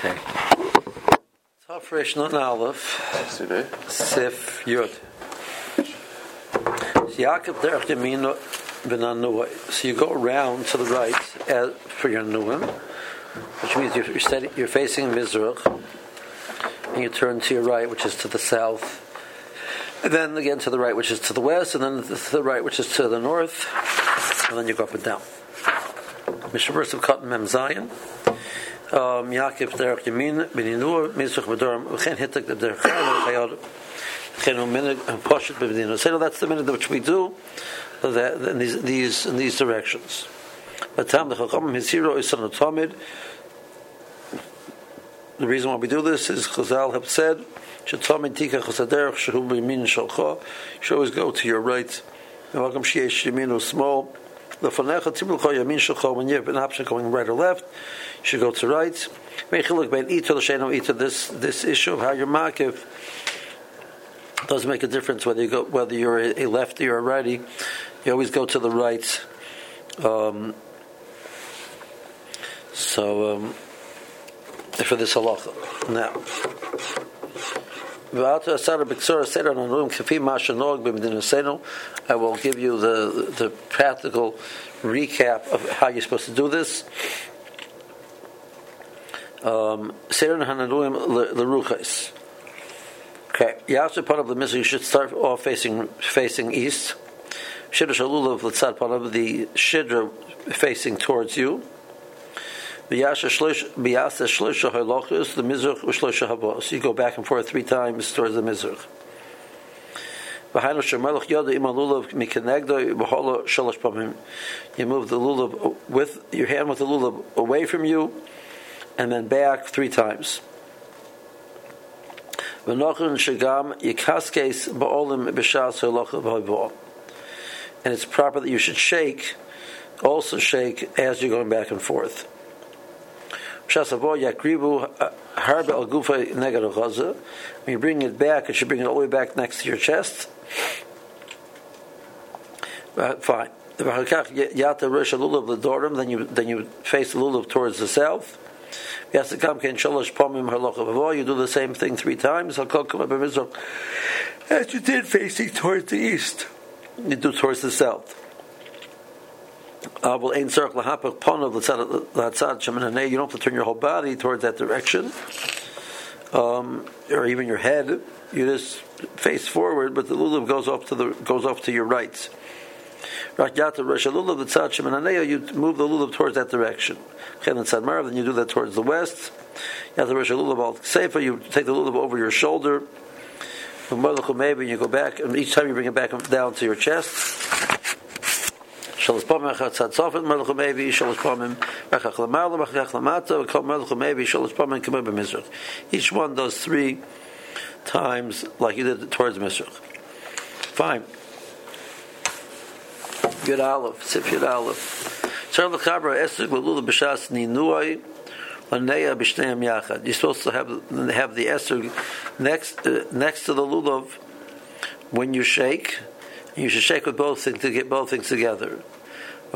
Okay. Tafresh Nun Aleph, Sif Yud. Yaakov Derech Yamin B'Nanua. So you go around to the right for your Nuim, which means you're facing Mizrach, and you turn to your right, which is to the south, and then again to the right, which is to the west, and then to the right, which is to the north, and then you go up and down. Mishaburs of Cotton Mem Zion. Yaakov Derech Yamin B'Nanua Mizrach B'Doram V'Chen Hitak the Derech Chayad Chenu Minig and Poshet B'Medina. So that's the minute which we do that in these directions. But Tam the Chachamim his hero is son of Tamid. The reason why we do this is Chazal have said Shetamid Tika Chasaderech Shehu B'Yamin Shalcha. You should always go to your right. And welcome Sheyesh Yaminu small. The Fanecha Tibulcha Yamin Shalcha. When you have an option going right or left, you should go to right. Mechiluk bein ito l'sheino ito. This issue of how you're makiv doesn't make a difference whether you're a lefty or a righty. You always go to the right. For this halacha. Now, I will give you the practical recap of how you're supposed to do this. Okay, part of the mitzvah you should start off facing east. Shidra shalulav l'tzad part of the shidra facing towards you. B'yasa shloisha halachos the mizrach u'shloisha habos. You go back and forth 3 times towards the mizrach. V'hainu shemelach yada im halulav mikenegdo b'hola shalosh pamim. You move the lulav with your hand with the lulav away from you, and then back 3 times. V'nochun shagam yikaskes ba'olim b'shas halacha v'hayvah. And it's proper that you should also shake as you're going back and forth. When you bring it back, it should bring it all the way back next to your chest. Fine. Then you face the lulav towards the south. You do the same thing 3 times. As you did facing towards the east, you do towards the south. You don't have to turn your whole body towards that direction, or even your head. You just face forward, but the lulav goes off to your right. You move the lulav towards that direction. Then you do that towards the west. You take the lulav over your shoulder. Maybe you go back, and each time you bring it back down to your chest. Each one does 3 times like you did towards Mizrach. Fine. Yud Aleph, Sif Yud Aleph. You're supposed to have the esrog next to the lulav when you shake. You should shake with both things to get both things together. The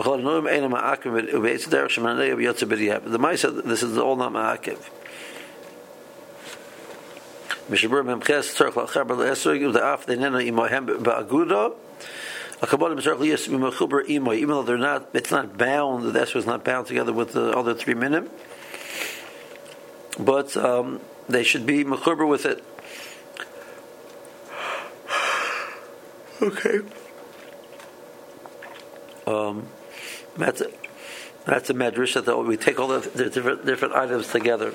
Maisa, this is all not ma'akiv. Even though it's not bound, the esrog is not bound together with the other 3 minim. But they should be mechuber with it. Okay. That's a medrash that we take all the different items together.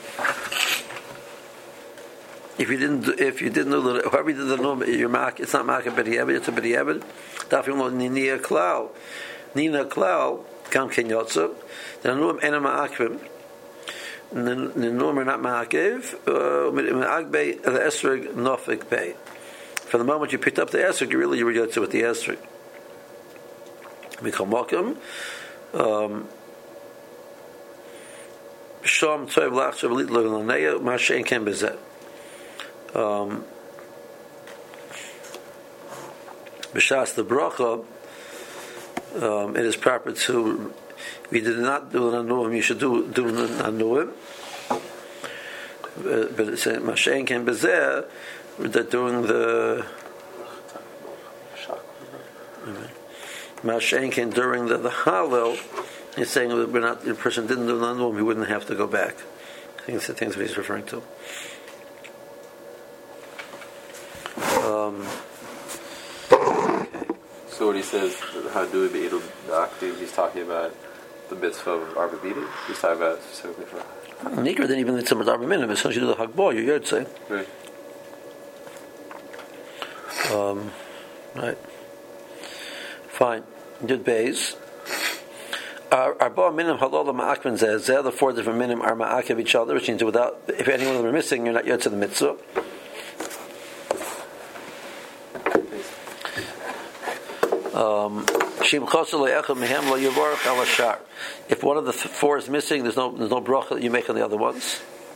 If you didn't know that, however you did the nom, it's not mark b'di'eved, it's a b'di'eved. Dafim lo nina klal kam ken yotzav. The nom ena ma'akvim. The nom are not ma'akev. Ma'akbei the esrog nofik bei. From the moment you picked up the esrog, you were yotzav with the esrog. Mikol mokim. Shom tov lachshav lit lo l'neya ma'shein ken bezet. B'shas the bracha, it is proper to. If you did not do an anuim, you should do an anuim. but it's saying Mashen Ken Bezeh, that during the Mashen Ken during the Hallel, he's saying that the person didn't do Nanum, he wouldn't have to go back. I think it's the things that he's referring to. So when he says how do we be able to octave, he's talking about the mitzvah of Arba Bidi. He's talking about specifically for Nikra didn't even need some Arba Minim. As soon as you do the Hagbah, you're Yotze. right. Right. Fine. Good Bays. Arba Minim Halal Ma'akman Zeh. The four different Minim are Ma'akev each other, which means without, if any one of them are missing, you're not Yotze the mitzvah. If one of the four is missing, there's no bracha that you make on the other ones.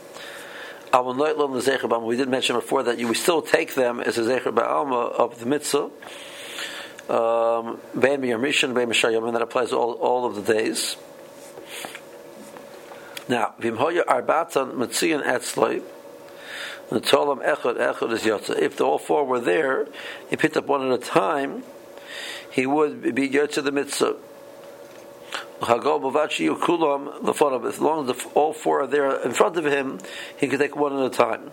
We did mention before that we still take them as a zecher ba'alma of the mitzvah. And that applies all of the days. Now, if all four were there, he picked up one at a time, he would be Yotze the mitzvah. As long as all four are there in front of him, he could take one at a time.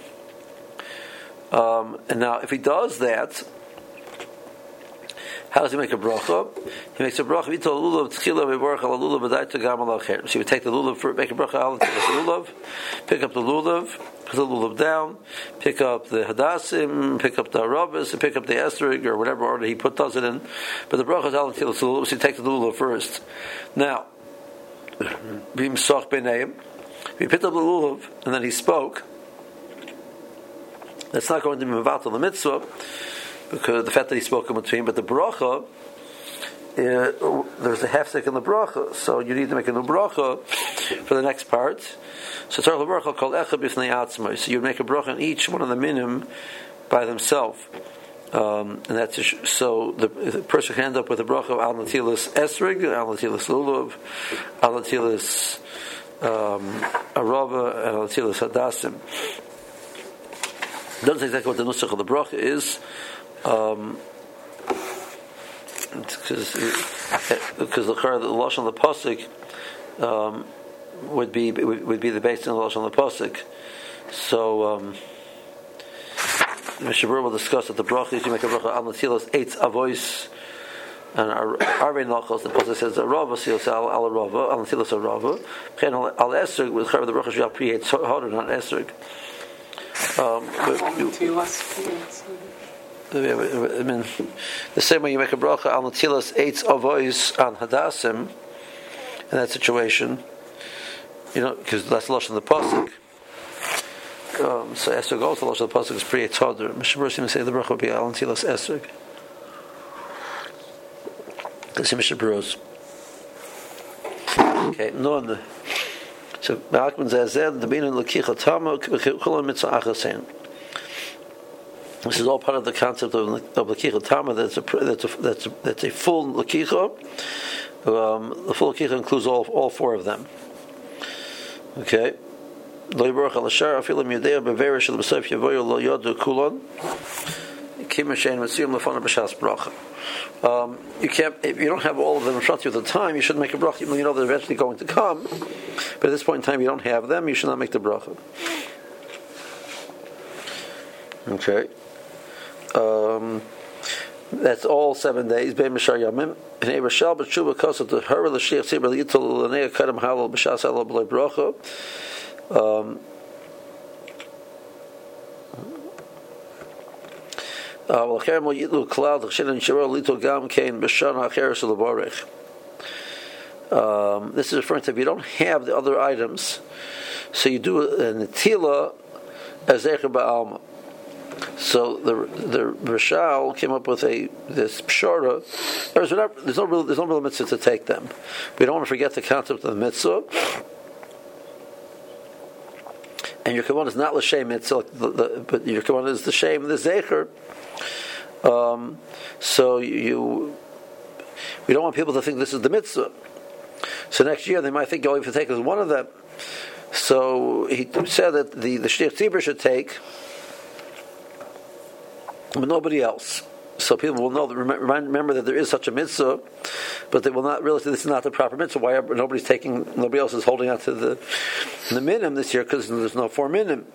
And now, if he does that, how does he make a bracha? He makes a bracha. So he would take the lulav, make a bracha al lulav, pick up the lulav, put the lulav down, pick up the hadassim, pick up the harabas, and pick up the esrog, or whatever order he does it in. But the bracha is al lulav, so he takes the lulav first. Now, bim soch b'neim. He picked up the lulav and then he spoke. That's not going to be mevatel the mitzvah, because of the fact that he spoke in between, but the bracha, there's a hefsek in the bracha, so you need to make a new bracha for the next part. So Tzarech l'bracha called echad b'fnei atzmai. So you make a bracha on each one of the minim by themselves, and that's so the person can end up with a bracha of al natilas esrig, al natilas lulav, al natilas arava, and al natilas hadasim. Doesn't say exactly what the nusach of the bracha is. Because the lashon of the pasuk would be the base in the lashon of the pasuk. So Mr. Burr will discuss that the bracha is you make a bracha al natilas eitz avois and arvei nachos. The pasuk says arava sios al arava al natilas arava. Al esrog with the bracha shall create harder not esrog. I mean, the same way you make a bracha al natilas eitz avois on hadassim in that situation, because that's the lashon of the pasuk. So esrog also the lashon of the pasuk is pri eitz harder. Mr. Burr seems to say the bracha would be al natilas esrog. Let's see Mr. Burr's. Okay, none. So Ma'akman zeh the binin l'kicha tama k'chulam mitzvah achasein. This is all part of the concept of l'kicha tama. That's a full l'kicha. The full l'kicha includes all four of them. Okay. Lo yiborach al hashar afilim yodea beverish shel b'sof yavoyu lo yodu kulon. Kim hashem mitziyum lefana b'shas bracha. You can't, if you don't have all of them in front of you at the time, you shouldn't make a bracha, even though you know they're eventually going to come. But at this point in time, you don't have them, you should not make the bracha. Okay. That's all 7 days. Bein Mishar Yamim. And Ebershal b'tshuva kosa to her l'shiach tzibur l'yitul l'nei kadam halal b'shas halal b'lei bracha. This is referring to if you don't have the other items, so you do a netila as zecher ba'alma. So the Rishal came up with this pshara. There's no real mitzvah to take them. We don't want to forget the concept of the mitzvah. And your kavanah is not l'shem mitzvah, but your kavanah is the shem, the zecher. So we don't want people to think this is the mitzvah. So next year they might think, if you take as one of them, So he said that the Shliach Tzibur should take, but nobody else. So people will know, remember that there is such a mitzvah, but they will not realize that this is not the proper mitzvah. Why nobody else is holding on to the minim this year, because there's no 4 minim.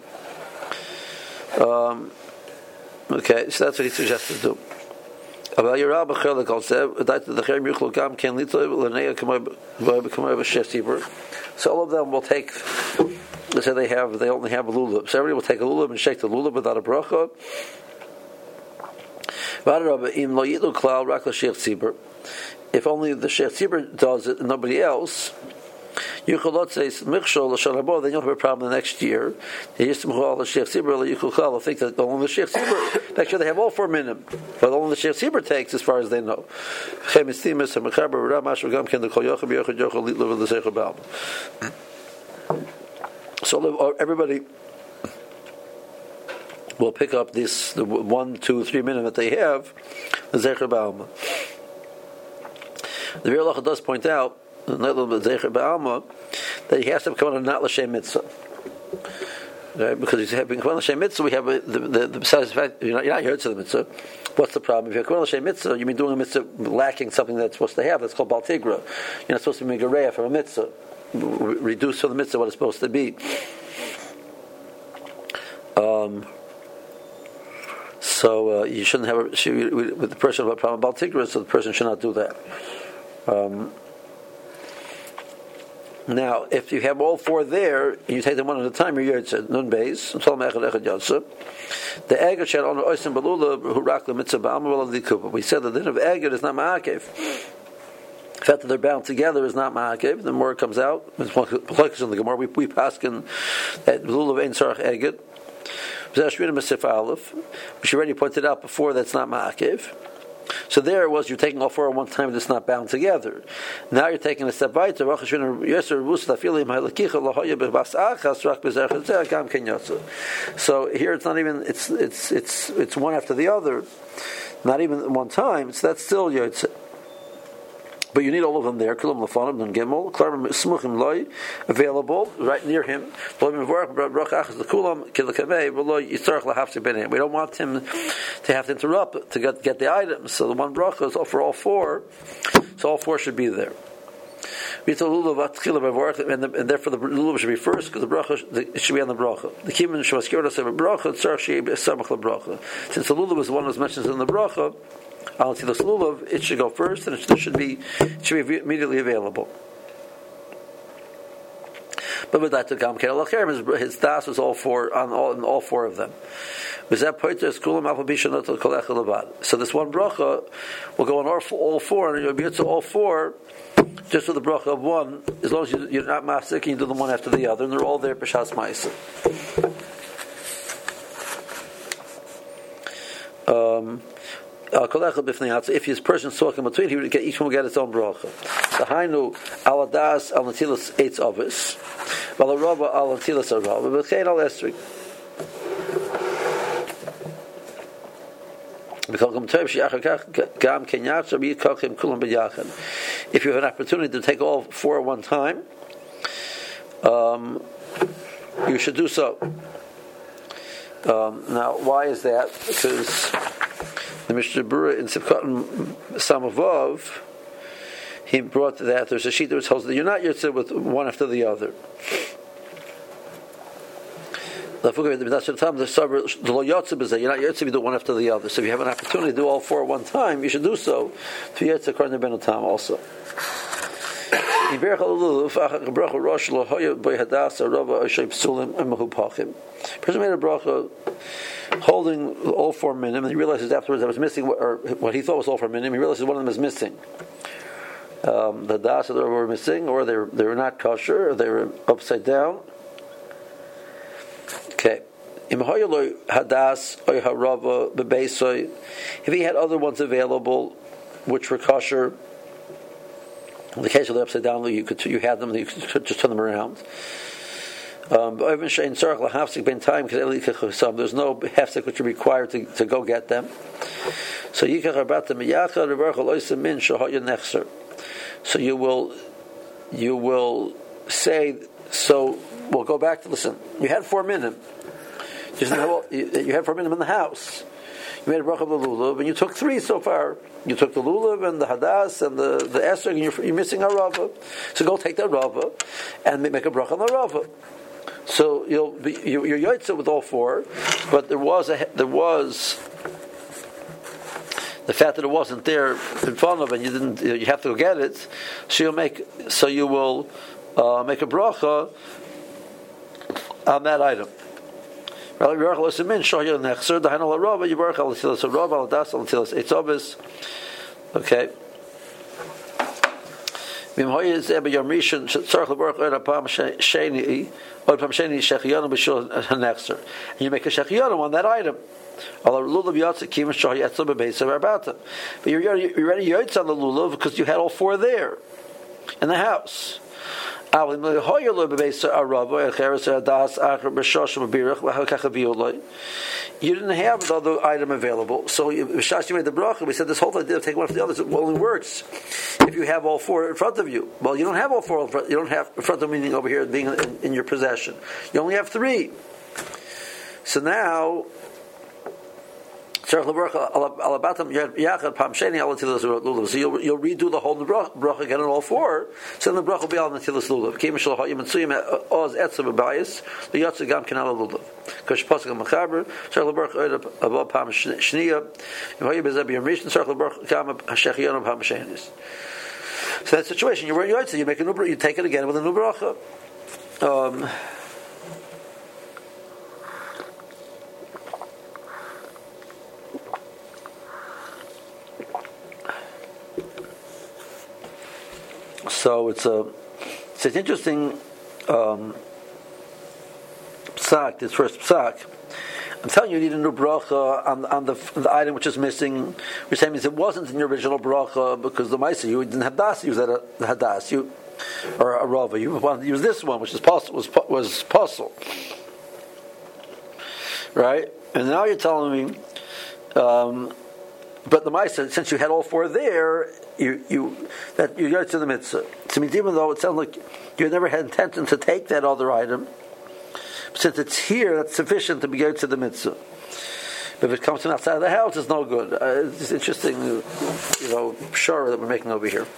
Okay, so that's what he suggests to do. So all of them will take, let's say they only have a lulav. So everybody will take a lulav and shake the lulav without a bracha. If only the Sheikh Tzibur does it and nobody else, then you don't have a problem the next year. They think that only the Sheikh Tzibur, next year they have all 4 minim, but only the Sheikh Tzibur takes as far as they know. So everybody will pick up the 1, 2, 3 minim that they have, the Zecher Ba'alma. The Real Halacha does point out, Zecher Ba'alma, that he has to come on a not l'shem mitzvah. Right? Because he's having come on l'shem mitzvah, we have besides the fact you're not here to the mitzvah. What's the problem? If you're come on l'shem mitzvah, you mean doing a mitzvah lacking something that's supposed to have. That's called Bal Tigra. You're not supposed to be megareya from a mitzvah. Reduce from the mitzvah what it's supposed to be. So you shouldn't have with the person who has a problem about Tigra, so the person should not do that. Now, if you have all 4 there, and you take them one at a time, you're Yotze. Nun Beis, the Eged shall honor Oisim Balula, who rak the mitzvah ba'amal v'al. We said that the din of Eged is not ma'akev. The fact that they're bound together is not ma'akev. The more it comes out, it's in the Gemara. We paskin that Lulav ein sarach Eged. Which you already pointed out before, that's not ma'akev. So there it was, you're taking all 4 at one time, it's not bound together. Now you're taking a step weiter. So here it's not even, it's one after the other, not even at one time, so that's still Yotze. But you need all of them there. Available right near him. We don't want him to have to interrupt to get the items. So the one bracha is for all 4. So all 4 should be there. And therefore the lulav should be first, because the bracha it should be on the bracha. The kimin shemaskirot say bracha tzarich shei b'samach lebracha. Since the lulav is the one that's mentioned in the bracha, I'll see the lulav, it should go first, and it should be immediately available. But with that, his das was all 4 on all 4 of them. So this one bracha will go on all 4, and you'll be to all 4 just with the bracha of 1, as long as you're not mafsik and you do them one after the other, and they're all there b'shas ma'aseh. If his person's talking between, each one will get its own bracha. The hainu aladas al natilas eitz avis, valarava al natilas arava, v'chein al esrik. If you have an opportunity to take all 4 at one time, you should do so. Now, why is that? Because the Mishnah Berurah in Sivkot Samavav, he brought that there's a sheet that tells that you're not Yotze with one after the other. You're not Yotze, you do one after the other. So if you have an opportunity to do all 4 at one time, you should do so. To Yotze according to Ben Tam also. Person made a bracha holding all 4 minim, and he realizes afterwards that was missing, or what he thought was all 4 minim. He realizes one of them is missing. The das were missing, or they were not kosher, or they were upside down. Okay. If he had other ones available, which were kosher, in the case of the upside down, you had them, you could just turn them around. There's no hefsek which are required to go get them. So you will say, so we'll go back to listen. You had 4 minim. You had 4 minim in the house. You made a bracha of the lulav, and you took 3 so far. You took the lulav and the hadas and the esrog, and you're missing a rava. So go take that rava and make a bracha on the rava. So you're yotzei with all 4, but there was the fact that it wasn't there in front of, and you have to go get it. So you will make a bracha on that item. Okay. And you make a shechiyanim on that item. But you're already yotz on the lulav because you had all 4 there in the house. You didn't have the other item available, so you made the bracha. We said this whole idea of taking one from the other only works if you have all 4 in front of you. Well, you don't have all 4 in front. You don't have in front of, meaning over here being in your possession. You only have 3. So now. So you'll redo the whole bracha again on all 4. So then the bracha will be al netilas lulav. Oz etzav b'bayis the yotze gam kenal lulav. Because pasuk mechaber tzarich lebracha above pam shniya. V'hoyi bezeh b'yom rishon tzarich lebracha gam hashechiyon pam shenis. So that situation, you were in yotze, you make a new bracha, you take it again with a new bracha. So it's an interesting psak, this first psak. I'm telling you need a new bracha on the item which is missing. We're saying means it wasn't in your original bracha because the Maisa, you didn't have das, use that hadas, or a rava. You wanted to use this one, which is was possible. Right? And now you're telling me, but the Maisa, since you had all 4 there, you go to the mitzvah. So means even though it sounds like you never had intention to take that other item, since it's here, that's sufficient to be go to the mitzvah. But if it comes from outside of the house, it's no good. It's interesting, pshara that we're making over here.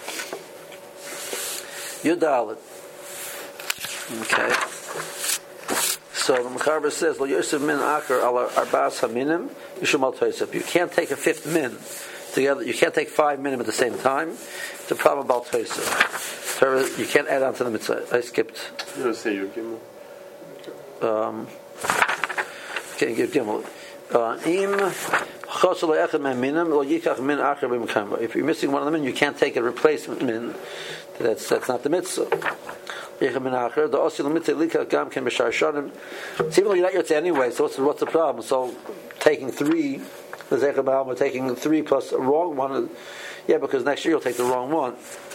Yudalit. Okay. So the Mechaber says, "Lo yosef min akar ala arbas haminim yishumal toisef." You can't take a 5th min together. You can't take 5 minim at the same time. It's a problem about toisef. You can't add on to the mitzvah. I skipped. You don't say your gimel. Can't give gimel. If you're missing one of the min, you can't take a replacement min. That's not the mitzvah. Even though you're not yotze anyway, so what's the problem? So taking 3, we're taking 3 plus a wrong one. Yeah, because next year you'll take the wrong one.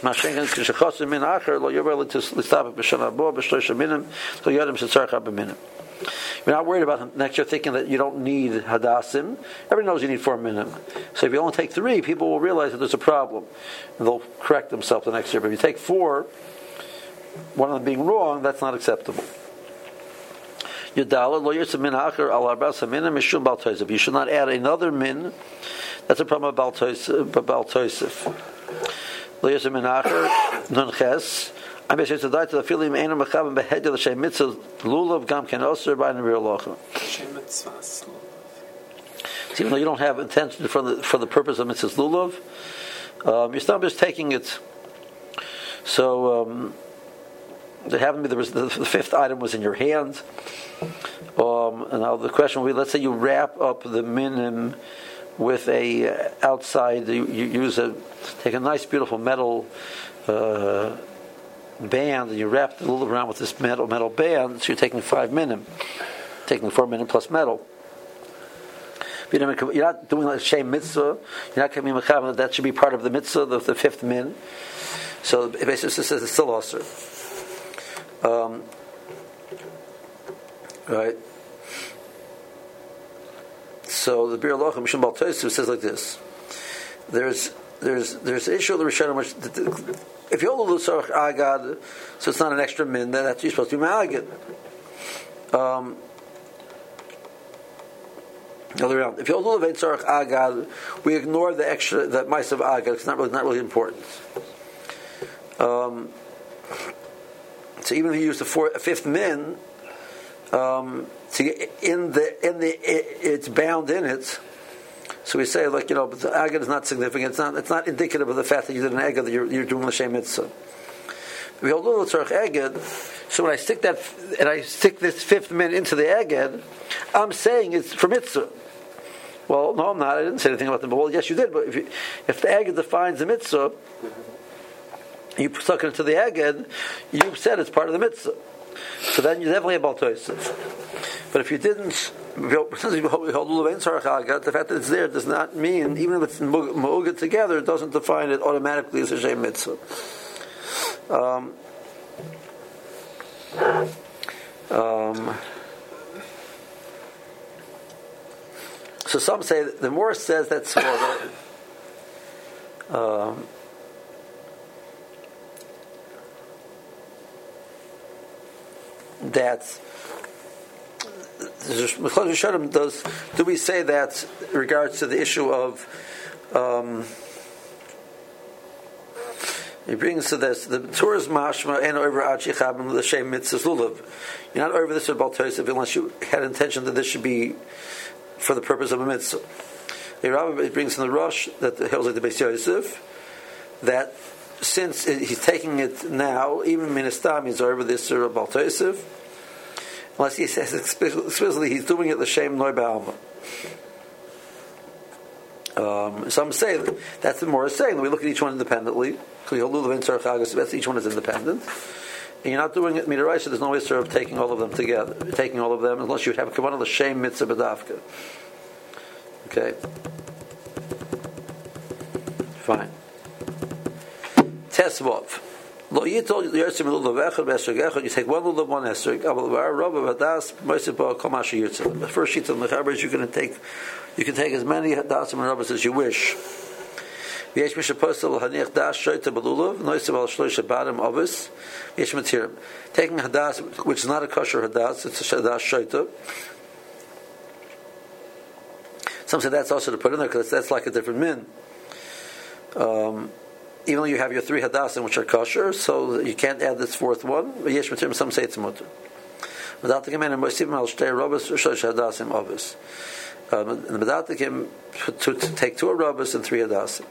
You're not worried about next year thinking that you don't need hadassim. Everybody knows you need 4 minim. So if you only take 3, people will realize that there's a problem, and they'll correct themselves the next year. But if you take 4, one of them being wrong, that's not acceptable. You should not add another min. That's a problem about Bal Tosef. I'm basically to die to the feeling ain't mechavim behead the shem mitzvah lulav gam ken oser by the real locha. Even though you don't have intention for the purpose of mitzvah lulav, you're still just taking it. So there happened to be the 5th item was in your hand. And now the question will be: let's say you wrap up the minim with a outside. You take a nice, beautiful metal band, and you wrap the lulav around with this metal band. So you're taking 5 minim, taking 4 minim plus metal. You're not doing like shem mitzvah. You're not coming mechavan that should be part of the mitzvah, the 5th min. So it basically says it's still also. Right. So the Bir Lochem Mishum Bal Tosef says like this: there's there's the issue of the Rishonim, which if you hold the Tzorach Agad, so it's not an extra min, then that's you're supposed to be ma'agid. The other way around. If you hold the Tzorach Agad, we ignore the extra, the mice of Agad. It's not really important. So even if you use the fifth min, it's bound in it. So we say, but the agad is not significant. It's not indicative of the fact that you did an agad that you're doing l'shem mitzvah. We hold little tzarech agad. So when I stick this fifth min into the agad, I'm saying it's for mitzvah. Well, no, I'm not. I didn't say anything about the. Well, yes, you did. But if the agad defines the mitzvah, you stuck it into the agad, you said it's part of the mitzvah. So then you definitely have baltoisiv. But if you didn't, since you hold the fact that it's there does not mean, even if it's ma'ugad together, it doesn't define it automatically as a shem mitzvah. So some say that the Morris says that's that do we say that in regards to the issue of he brings to this the Torah's mashma and over achichabim the shem mitzvah lulav. You're not over this with baltoisiv unless you had intention that this should be for the purpose of a mitzvah. The Rabbi brings in the Rosh that the hills like the Beis Yosef that since he's taking it now, even Ministam is over this or baltoisiv. Unless he says explicitly he's doing it l'shem noi ba'alma. Some say that's the more saying that we look at each one independently. Because each one is independent, and you're not doing it midaraisa. So there's no issue of taking all of them together, taking all of them, unless you have a kavanah l'shem mitzvah b'davka. Okay, fine. Tesvav. You take one lulav, one esrog. The first sheet of mechaber is you can take as many hadasim and rabbis as you wish. Taking a hadas which is not a kosher hadas, it's a hadas shoita. Some say that's also to put in there because that's like a different min. Even though you have your three hadasim which are kosher, so you can't add this fourth one. But yesh matir, some say it's mutter. Without the command, moisim al shtei rabbis or shlosh hadasim avos. And without the him to take two rabbis and three hadasim.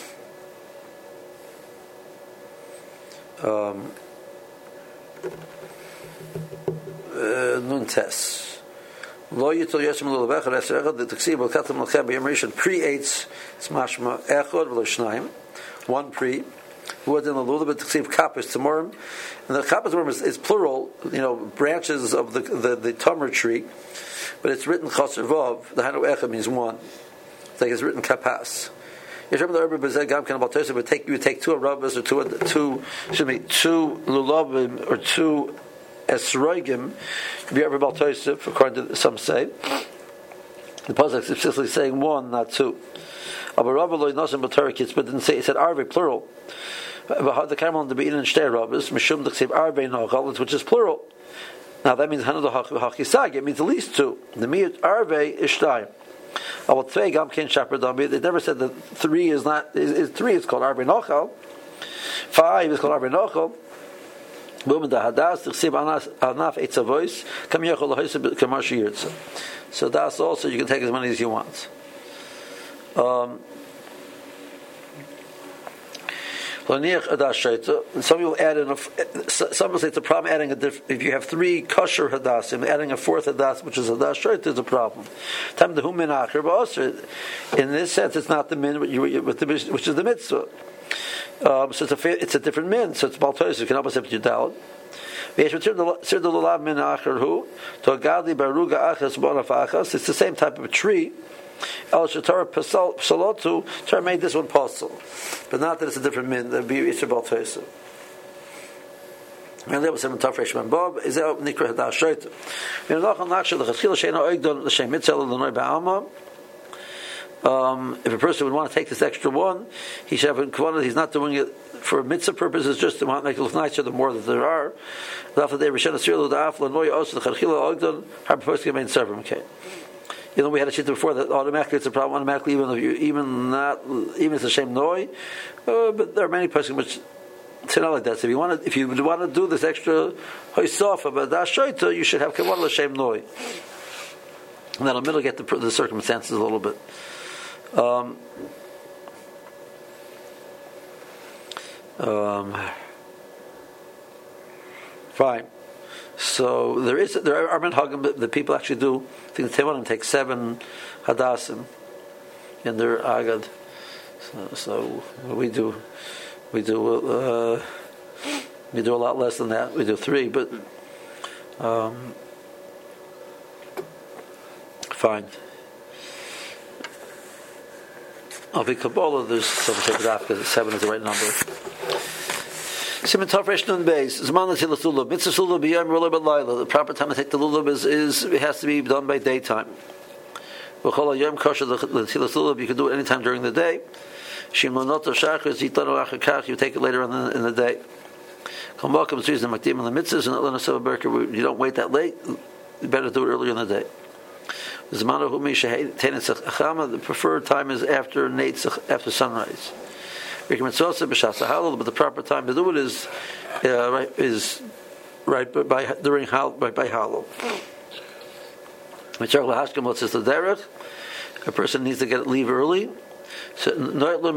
Nun tes. Lo yitol yeshem lulav echad eser echad the t'ksiv al katam l'chem b'yom rishon pre-eitz it's mashma echad v'lo shnayim. One pre, who was in the lulav t'ksiv kapis tamorim, and the kapis tamorim is plural, branches of the tamar tree, but it's written chaser vav. The hanu echad means one. It's like it's written kapas. You remember the Rebbe Bezeh Gam Kan Baltoisiv would take two rabbis or two lulavim or two esroigim to be Rebbe Baltoisiv, according to some say. The pasuk is specifically saying one, not two. Aber Rabbi lo yinosim b'Torah but didn't say, it said arve plural. The Carmel to be in shtei rabbis mishum d'chsev arve nochal, which is plural. Now that means hanadu hachisag. It means at least two. The miyut arve is shtayim. It never said that three is not. Three is called arbe nochal. 5 is called arbe nochal. So that's also you can take as many as you want. Some people add in some will say it's a problem adding if you have three kosher hadasim, adding a fourth hadas, which is hadas shoyt, is a problem. In this sense, it's not the min which is the mitzvah. So it's a different min. So it's baltois. You can help us if you doubt. It's the same type of tree. El Shatar Psalotu, Torah made this one possible, but not that it's a different min. That'd be Yisrael Baltoisa. And there was some Tafresh Man Bob. Is that Nikra Hadash Shoyt? In Lachal Nachshel the Chachil Sheina Oigdon the Shem Mitzel the Noi Ba'alma. If a person would want to take this extra one, he should have a kavanah. He's not doing it for mitzvah purposes, just to want to make it look nicer. The more that there are, we had a shit before that automatically it's a problem. Automatically, even it's a shame noi, but there are many persons which say not like that. So if you want to do this extra hoisofa, but that shoita, you should have kavanah l'shem noi, and that'll mitigate the circumstances a little bit. Fine. So there are minhagim that people actually do. I think the Tevanim take 7 hadassim in their agad. So we do a lot less than that. We do 3, but fine. Of the Kabbalah, there's some type of daf because 7 is the right number. Siman Tov Resh Nun Beis. Zman L'Tilas Lulav. Mitzvah Lulav B'Yom Rola B'Layla. The proper time to take the lulav it has to be done by daytime. V'Chol Yom Kosher L'Tilas Lulav. You can do it anytime during the day. Shim Lo Noto Shachar Zitano Achar Kach. You take it later on in the day. Kol Malkum Tzriz Makdim in the mitzvahs and Atlanta Seva Berker. You don't wait that late. You better do it earlier in the day. The preferred time is after sunrise. But the proper time to do it is right during Hallow. A person needs to leave early. So he's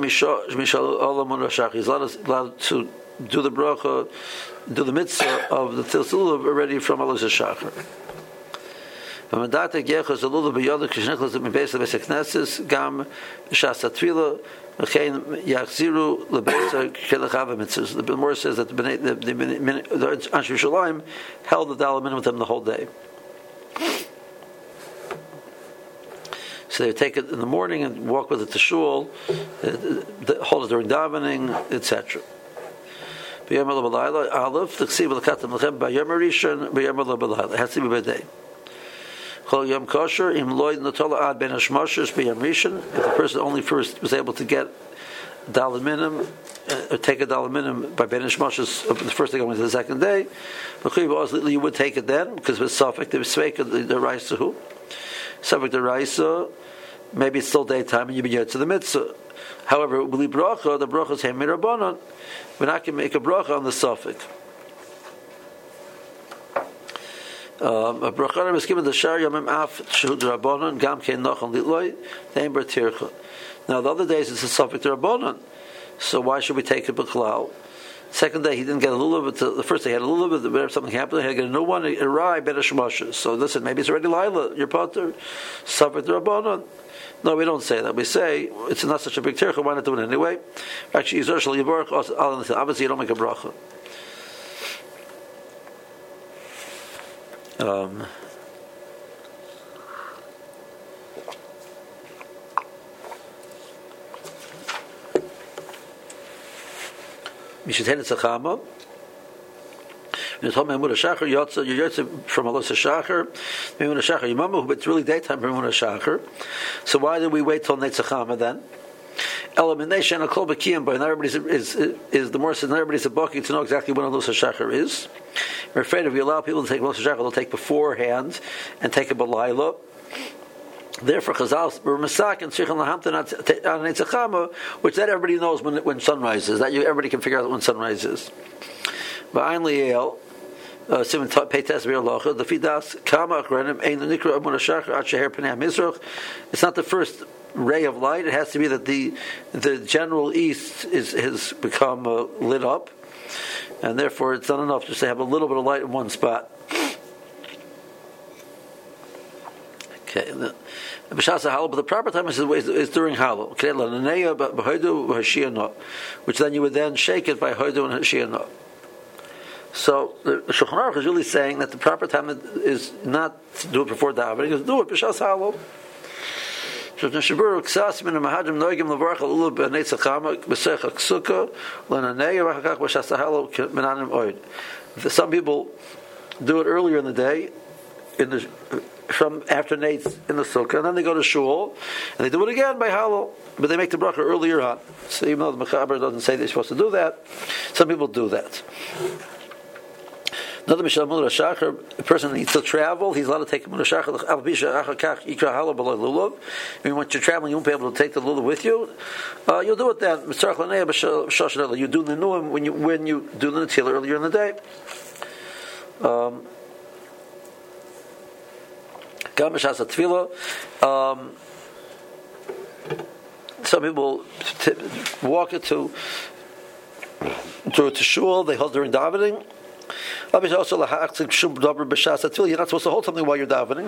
allowed to do the bracha, do the mitzvah of the Tilsul already from Alus HaShachar. When the Gemara says that the Anshe Yerushalayim held the Dalamin with them the whole day. So they take it in the morning and walk with it to shul, hold it during davening, etc. It has to be by day. If the person only first was able to get daled minim, take a daled minim by ben hashmashos the first day going to the second day, you would take it then because with suffix the raisa who suffix the raisa, maybe it's still daytime and you begin to the mitzvah. However, the bracha is heim mirabanan. We're not going to make a bracha on the suffix. A bracha is given the shar yamim af shehud rabbanon gam kein nachon litloy neim ber tircha. Now the other days it's a suffix rabbanon, so why should we take it b'klal? Second day he didn't get a lulav, but the first day he had a lulav, but if something happened he had to get a new one, a rai ben hashmashos. So listen, maybe it's already laila, your potter suffix rabbanon. No, we don't say that. We say it's not such a big tircha. Why not do it anyway? Actually, Yizar Yivarach obviously you don't make a bracha. Mishathen Tzachama. When you told me Emunah Shachar, you're from Alos HaShachar, Emunah Shachar Yimamu, but it's really daytime for Emunah Shachar. So why did we wait till Netzachama then? Elimination of Kol B'Kiyam, but not everybody's is the more says not everybody's a bucket to know exactly when Alos HaShachar is. We're afraid if we allow people to take Alos HaShachar, they'll take beforehand and take a B'Layla. Therefore, Chazal were Masak and Tzrichon Lahamtan on Netzachama, which that everybody knows when sunrise is. That everybody can figure out when sunrise is. Ba'ayin Liel. The fidas kama achronim ein nikra Emunah Shachar ad sheher pnei hamizrach. It's not the first ray of light. It has to be that the general east has become lit up, and therefore it's not enough just to have a little bit of light in one spot. Okay. But the proper time is during Hallow, which then you would then shake it by Hodu and Hashiyanah. So the Shulchan Aruch is really saying that the proper time is not to do it before davening, is do it b'shas Hallow. So Neshabur Ksas min Mahadrim Noigim Levarach Alulav B'Neitzachama B'Sech Aksuka L'Nanei V'Chakach B'Shas Hallow Menanim Oid. Some people do it earlier in the day in the from after Nate's in the sukkah, and then they go to shul, and they do it again by Hallel, but they make the bracha earlier on. So even though the Mechaber doesn't say they're supposed to do that, some people do that. Another Mishnah, a person needs to travel, he's allowed to take Munah Shachar. Once you're traveling, you won't be able to take the lulav with you. You'll do it then. You do the nuim when you do the natil earlier in the day. Some people walk it to shul, they hold during davening. You're not supposed to hold something while you're davening.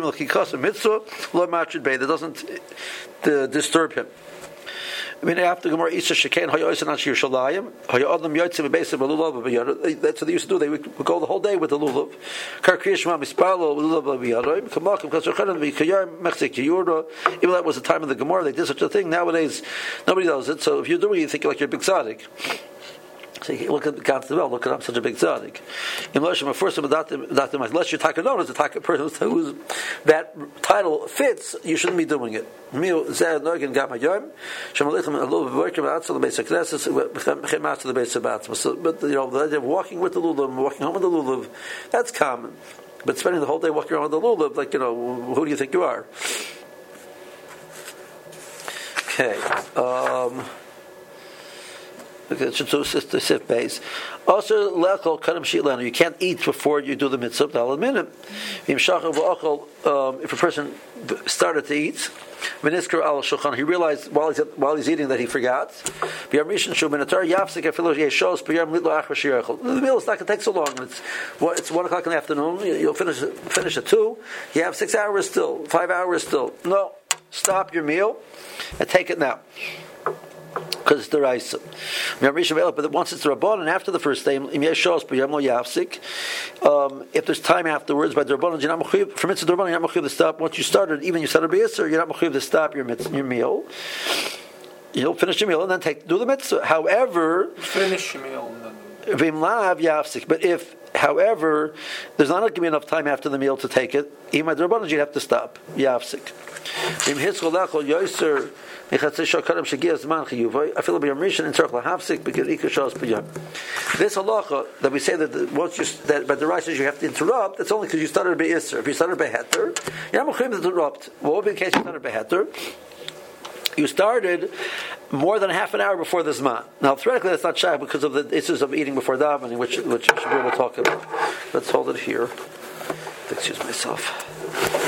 That doesn't disturb him. I mean, after Gemara Isa Shekain Hayosan Ashir Shalayim, Hayadam Yotzim Base of Lulav. That's what they used to do. They would go the whole day with the lulav. Karkriyashma Mispalo Lulav Biyarim. Kamalkim Kasarchanan Vikayar Mexic Yurda. Even that was the time of the Gemara, they did such a thing. Nowadays, nobody does it. So if you're doing it, you think like you're a big tzaddik. So you look at God's well, look at I'm such a big tzaddik. Unless you're Takanon is a Taka person who's that title fits, you shouldn't be doing it. But you know, the idea of walking with the lulav, walking home with the lulav, that's common. But spending the whole day walking around with the lulav, like, you know, who do you think you are? Okay. Also, you can't eat before you do the mitzvah. If a person started to eat, he realized while he's eating that he forgot. The meal is not going to take so long. It's 1 o'clock in the afternoon. You'll finish at 2. You have 6 hours still, 5 hours still. No, stop your meal and take it now. Because it's the Raisa. But once it's the Rabban, and after the first day, if there's time afterwards, by the Rabban, you're not mechuyev. For mitzvah Rabban, you're not mechuyev to stop. Once you started, even you started b'yisr, you're not mechuyev to stop your meal. You'll finish your meal and then do the mitzvah. However, finish your meal. But if, however, there's not going to be enough time after the meal to take it, even by the Rabban, you'd have to stop. Yafsik. This halacha that we say that by the right says you have to interrupt, that's only because you started by Isser. If you started by Heter, you're not mechuyev to interrupt. What would be the case if you started by Heter? You started more than half an hour before the Zman. Now, theoretically, that's not shy because of the issues of eating before davening, which Shabir will talk about. Let's hold it here. Excuse myself.